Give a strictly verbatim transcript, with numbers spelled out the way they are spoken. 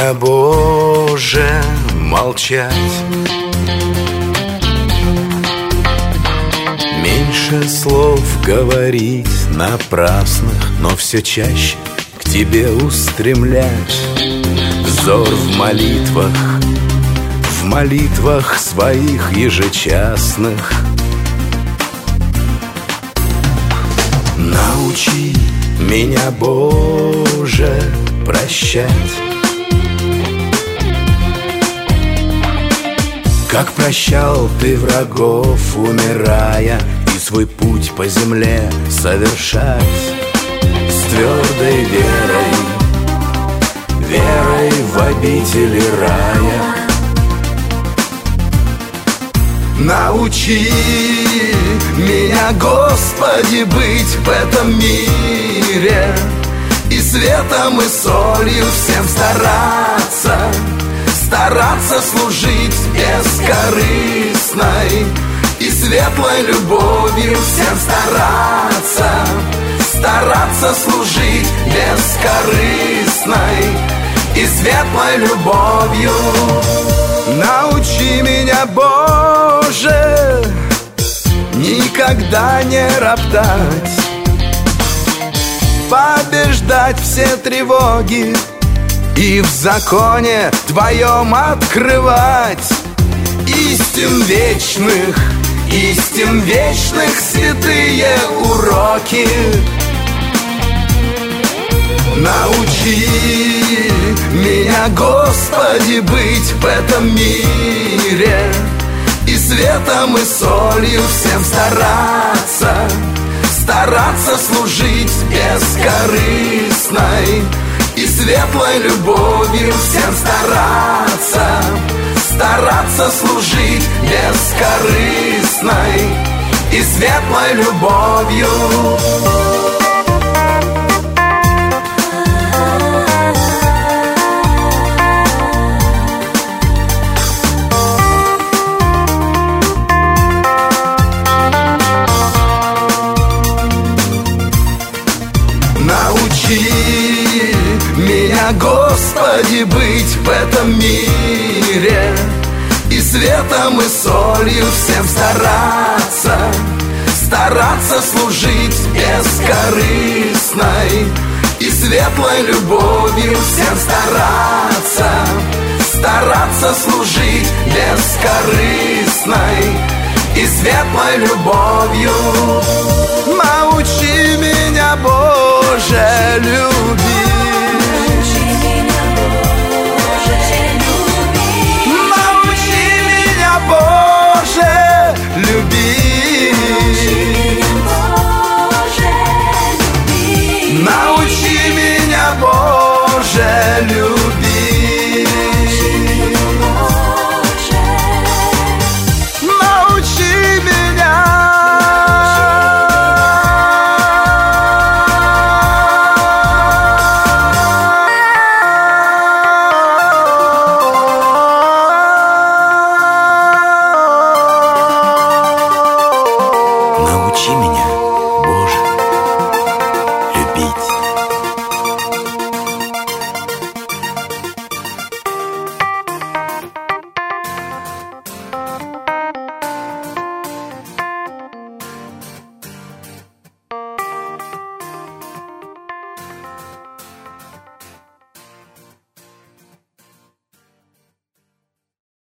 меня, Боже, молчать. Меньше слов говорить напрасных, но все чаще к Тебе устремлять взор в молитвах, в молитвах своих ежечасных. Научи меня, Боже, прощать, как прощал Ты врагов, умирая, и свой путь по земле совершать с твердой верой, верой в обители рая. Научи меня, Господи, быть в этом мире и светом, и солью всем стараться, стараться служить бескорыстной и светлой любовью всем стараться, стараться служить бескорыстной и светлой любовью. Научи меня, Боже, никогда не роптать, побеждать все тревоги и в законе Твоем открывать истин вечных, истин вечных святые уроки. Научи меня, Господи, быть в этом мире и светом, и солью всем стараться, стараться служить бескорыстной и светлой любовью всем стараться, стараться служить бескорыстной и светлой любовью. Научи меня, Господи, быть в этом мире и светом, и солью всем стараться, стараться служить бескорыстной и светлой любовью всем стараться, стараться служить бескорыстной и светлой любовью.